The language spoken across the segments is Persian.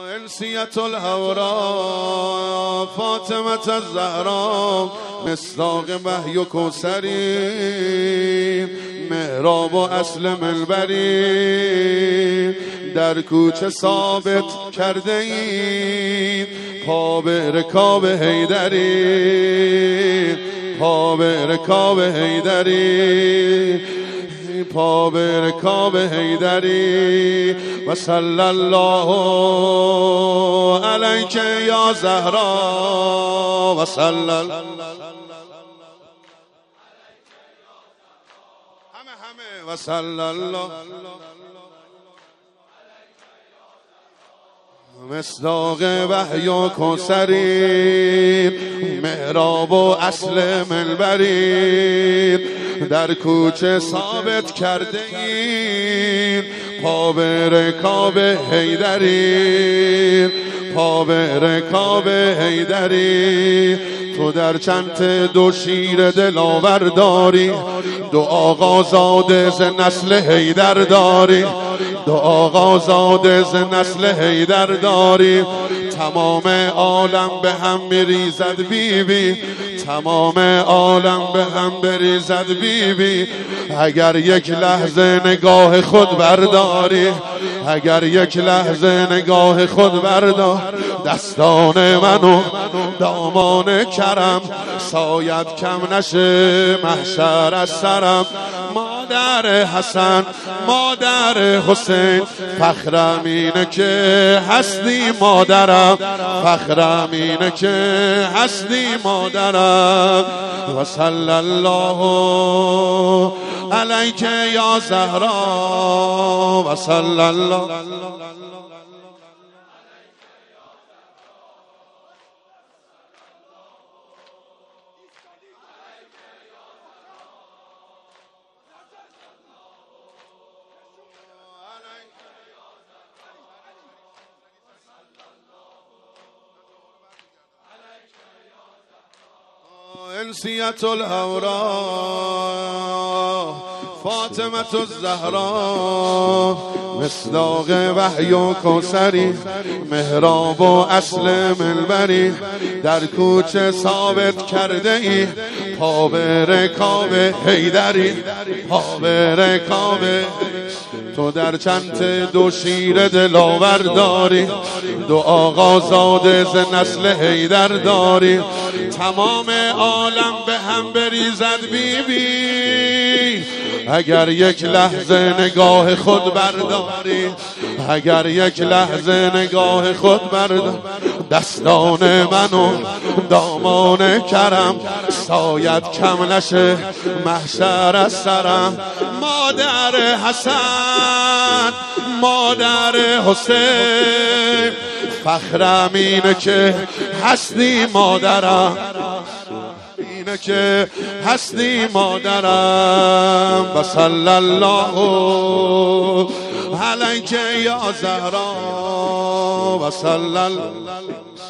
انسیت الهورا فاطمه الزهرا مصداق وحی و کوثری محراب و اصل منبری در کوچه ثابت کرده ایم پا به رکاب حیدری پا به رکاب حیدری پا به رکاب حیدری و صلی الله علیک یا زهرا و صلی همه و صلی الله مصداق وحی و کوثری محراب و اصل منبری در کوچه ثابت کرده ایم پا به رکاب حیدری پا به رکاب حیدری تو در چنت دو شیر دلاور داری دو آقا زاده ز نسل حیدر داری دو آقا زاده ز نسل حیدر داری تمام عالم به هم میریزد بیبی تمام عالم به هم بریزد بیبی اگر یک لحظه نگاه خود برداری اگر یک لحظه نگاه خود بردار دستان منو دامان کرم ساید کم نشه محشر از سرم مادر حسن مادر حسین فخرم اینه که هستی مادرم فخرم اینه که هستی مادرم و صلی الله علیک یا زهرا و صلی الله انسیت الهورا فاطمه الزهرا مصداق وحی و کوثری محراب و اصل منبری در کوچه ثابت کرده ای پا به رکاب حیدری پا به رکاب تو در چنت دو شیر دلاور داری دو آقا زاده ز نسل حیدر داری تمام عالم به هم بریزد بیبی اگر یک لحظه نگاه خود برداری اگر یک لحظه نگاه خود بردار دستان منو دامان کرم ساید کم نشه محشر از سرم مادر حسن مادر حسین فخرم اینه که هستی مادرم اینه که هستی مادرم و صلی الله علیک یا زهرا و صلی الله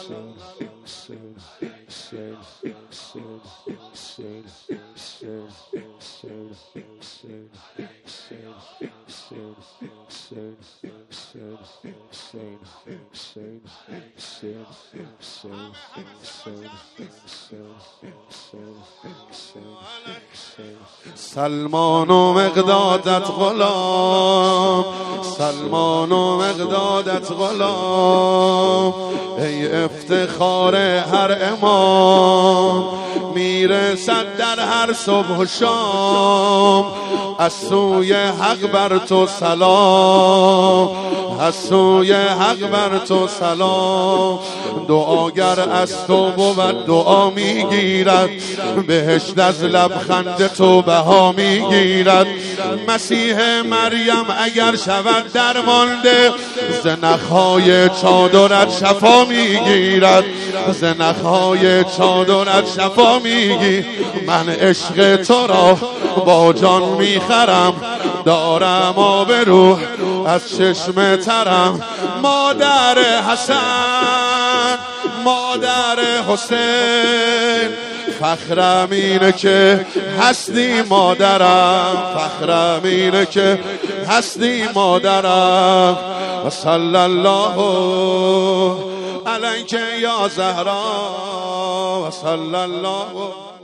سلمان و مقدادت غلام سلمان و مقدادت غلام ای افتخار هر امام میرسد در هر صبح و شام از سوی حق بر تو سلام از سوی حق بر تو سلام دعاگر از تو بود دعا میگیرد بهشت از لبخند تو بها میگیرد مسیح مریم اگر شود درمانده ز نخهای چادرت شفا میگیرد ز نخهای چادرت شفا میگی من عشق تو را با جان میخرم دارم آبرو از چشم ترم مادر حسن مادر حسین فخرم اینه که هستی مادرم، فخرم اینه که هستی مادرم. و صلی الله علیک یا زهرا، و صلی الله